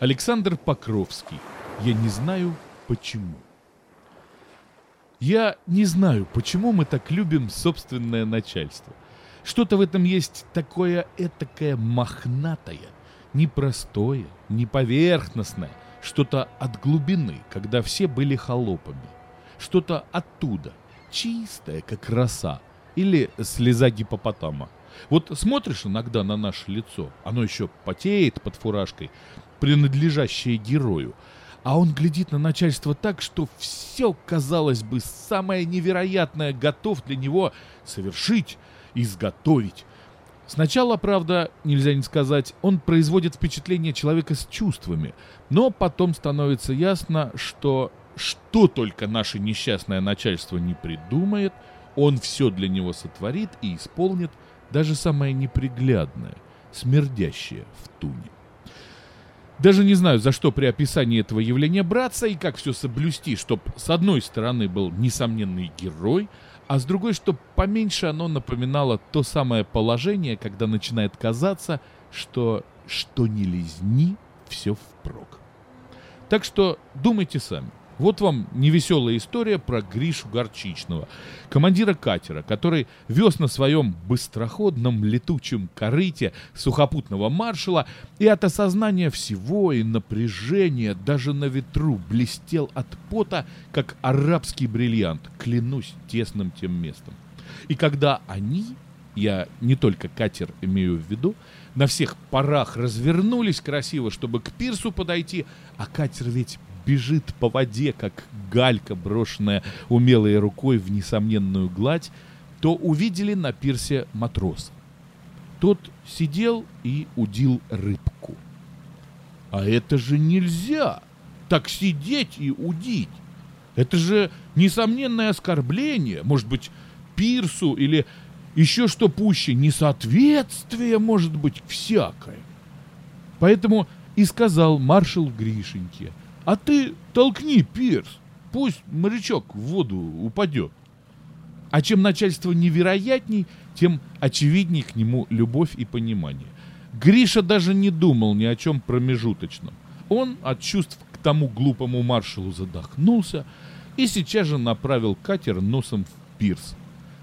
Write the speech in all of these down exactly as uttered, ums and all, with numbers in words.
Александр Покровский. Я не знаю, почему. Я не знаю, почему мы так любим собственное начальство. Что-то в этом есть такое этакое мохнатое, непростое, неповерхностное, что-то от глубины, когда все были холопами. Что-то оттуда, чистое, как роса, или слеза гипопотама. Вот смотришь иногда на наше лицо, оно еще потеет под фуражкой, принадлежащее герою, а он глядит на начальство так, что все, казалось бы, самое невероятное готов для него совершить, изготовить. Сначала, правда, нельзя не сказать, он производит впечатление человека с чувствами, но потом становится ясно, что что только наше несчастное начальство не придумает, он все для него сотворит и исполнит, даже самое неприглядное, смердящее в туне. Даже не знаю, за что при описании этого явления браться и как все соблюсти, чтоб с одной стороны был несомненный герой, а с другой, чтоб поменьше оно напоминало то самое положение, когда начинает казаться, что что ни лизни, все впрок. Так что думайте сами. Вот вам невеселая история про Гришу Горчичного, командира катера, который вез на своем быстроходном летучем корыте сухопутного маршала и от осознания всего и напряжения даже на ветру блестел от пота, как арабский бриллиант, клянусь тесным тем местом. И когда они, я не только катер имею в виду, на всех парах развернулись красиво, чтобы к пирсу подойти, а катер ведь бежит по воде, как галька, брошенная умелой рукой в несомненную гладь, то увидели на пирсе матроса. Тот сидел и удил рыбку. А это же нельзя! Так сидеть и удить! Это же несомненное оскорбление, может быть, пирсу или еще что пуще, несоответствие может быть всякое. Поэтому и сказал маршал Гришеньке: а ты толкни пирс, пусть морячок в воду упадет. А чем начальство невероятней, тем очевидней к нему любовь и понимание. Гриша даже не думал ни о чем промежуточном. Он от чувств к тому глупому маршалу задохнулся и сейчас же направил катер носом в пирс.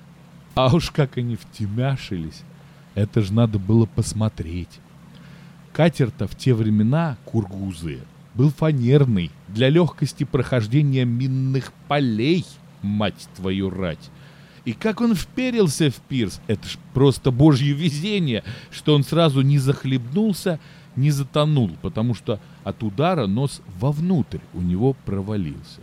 А уж как они втемяшились, это ж надо было посмотреть. Катер-то в те времена, кургузы, был фанерный, для легкости прохождения минных полей, мать твою рать. И как он вперился в пирс, это ж просто божье везение, что он сразу не захлебнулся, не затонул, потому что от удара нос вовнутрь у него провалился.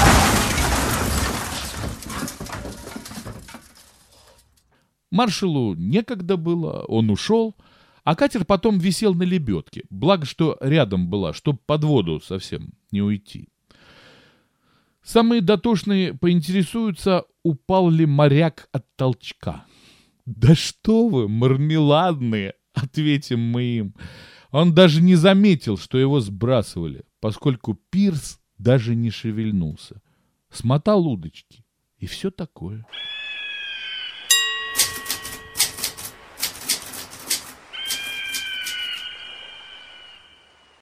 Маршалу некогда было, он ушел, а катер потом висел на лебедке, благо что рядом была, чтоб под воду совсем не уйти. Самые дотошные поинтересуются, упал ли моряк от толчка. «Да что вы, мармеладные!» — ответим мы им. Он даже не заметил, что его сбрасывали, поскольку пирс даже не шевельнулся. Смотал удочки и все такое.